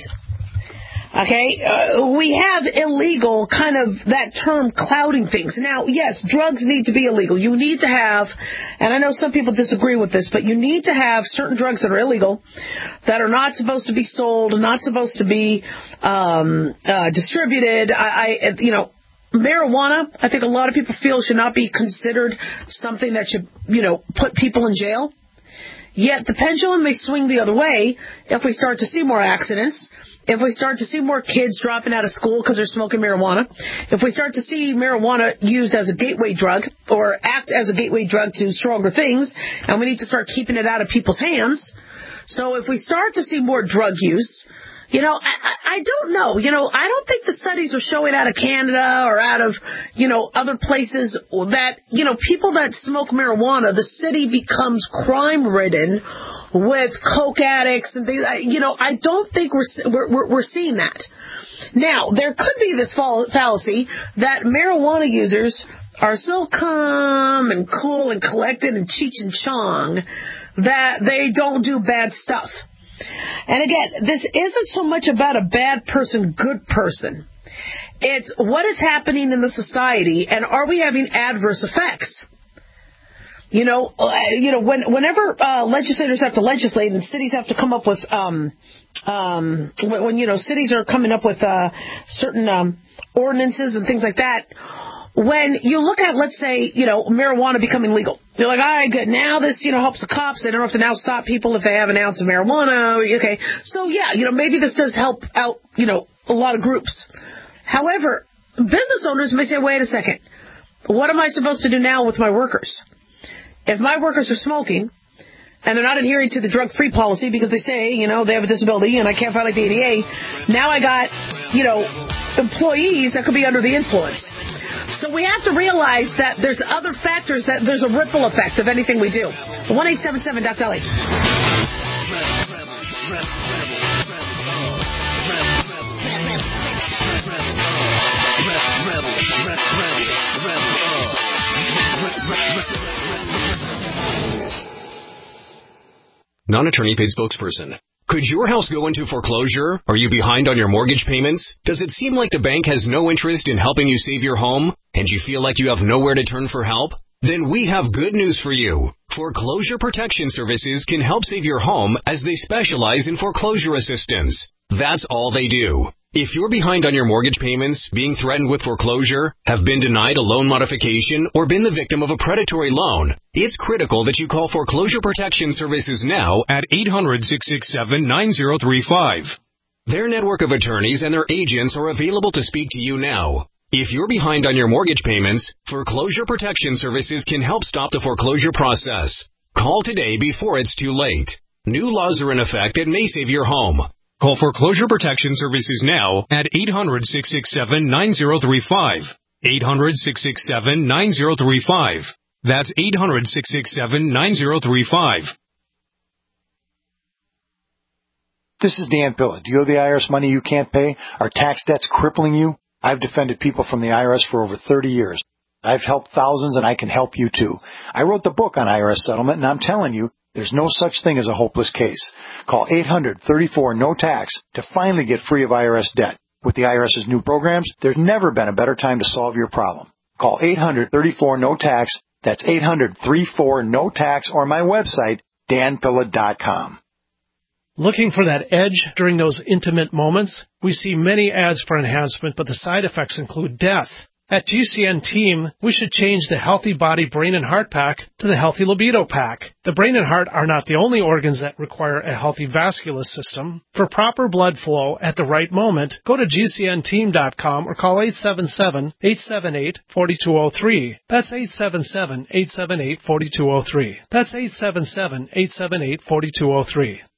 okay, uh, we have illegal kind of that term clouding things. Now, yes, drugs need to be illegal. You need to have, and I know some people disagree with this, but you need to have certain drugs that are illegal, that are not supposed to be sold, not supposed to be um, uh, distributed. I, I, you know, marijuana, I think a lot of people feel should not be considered something that should, you know, put people in jail. Yet the pendulum may swing the other way if we start to see more accidents, if we start to see more kids dropping out of school because they're smoking marijuana, if we start to see marijuana used as a gateway drug or act as a gateway drug to stronger things, and we need to start keeping it out of people's hands. So if we start to see more drug use, you know, I, I don't know. You know, I don't think the studies are showing out of Canada or out of, you know, other places that, you know, people that smoke marijuana, the city becomes crime-ridden with coke addicts and things. You know, I don't think we're we're, we're seeing that. Now, there could be this fallacy that marijuana users are so calm and cool and collected and Cheech and Chong that they don't do bad stuff. And again, this isn't so much about a bad person, good person. It's what is happening in the society, and are we having adverse effects? You know, uh, you know, when, whenever uh, legislators have to legislate and cities have to come up with, um, um, when, when you know cities are coming up with uh, certain um, ordinances and things like that. When you look at, let's say, you know, marijuana becoming legal, you're like, all right, good. Now this, you know, helps the cops. They don't have to now stop people if they have an ounce of marijuana. Okay. So, yeah, you know, maybe this does help out, you know, a lot of groups. However, business owners may say, wait a second. What am I supposed to do now with my workers? If my workers are smoking and they're not adhering to the drug-free policy because they say, you know, they have a disability and I can't violate the A D A, now I got, you know, employees that could be under the influence. So we have to realize that there's other factors, that there's a ripple effect of anything we do. one eight seven seven dot L A. Non-attorney paid spokesperson. Could your house go into foreclosure? Are you behind on your mortgage payments? Does it seem like the bank has no interest in helping you save your home, and you feel like you have nowhere to turn for help? Then we have good news for you. Foreclosure Protection Services can help save your home as they specialize in foreclosure assistance. That's all they do. If you're behind on your mortgage payments, being threatened with foreclosure, have been denied a loan modification, or been the victim of a predatory loan, it's critical that you call Foreclosure Protection Services now at eight hundred, six six seven, nine zero three five. Their network of attorneys and their agents are available to speak to you now. If you're behind on your mortgage payments, Foreclosure Protection Services can help stop the foreclosure process. Call today before it's too late. New laws are in effect that may save your home. Call Foreclosure Protection Services now at eight hundred, six six seven, nine zero three five. eight hundred, six six seven, nine zero three five. That's eight hundred, six six seven, nine zero three five. This is Dan Pilla. Do you owe the I R S money you can't pay? Are tax debts crippling you? I've defended people from the I R S for over thirty years. I've helped thousands, and I can help you too. I wrote the book on I R S settlement, and I'm telling you, there's no such thing as a hopeless case. Call eight hundred, thirty-four, no tax to finally get free of I R S debt. With the IRS's new programs, there's never been a better time to solve your problem. Call eight hundred, thirty-four, no tax. That's eight hundred, thirty-four, no tax, or my website, dan pilla dot com. Looking for that edge during those intimate moments? We see many ads for enhancement, but the side effects include death. At G C N Team, we should change the Healthy Body, Brain, and Heart Pack to the Healthy Libido Pack. The brain and heart are not the only organs that require a healthy vascular system. For proper blood flow at the right moment, go to G C N team dot com or call eight seven seven, eight seven eight, four two zero three. That's eight seven seven, eight seven eight, four two zero three. That's eight seven seven, eight seven eight, four two zero three.